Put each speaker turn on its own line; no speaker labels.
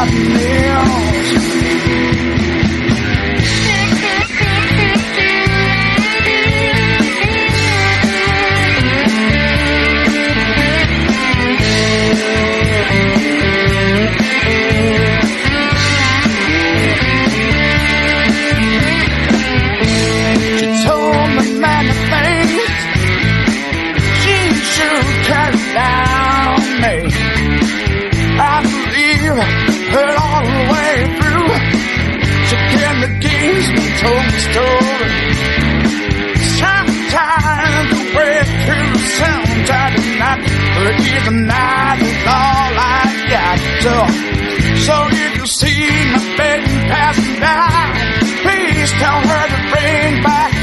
my nails. She told me many things. She sure carried down me. I believe her all the way through. She gave me keys and told me stories. Sometimes the way through the sometime night, but even night is all I got. So if you see my baby passing by, please tell her to bring back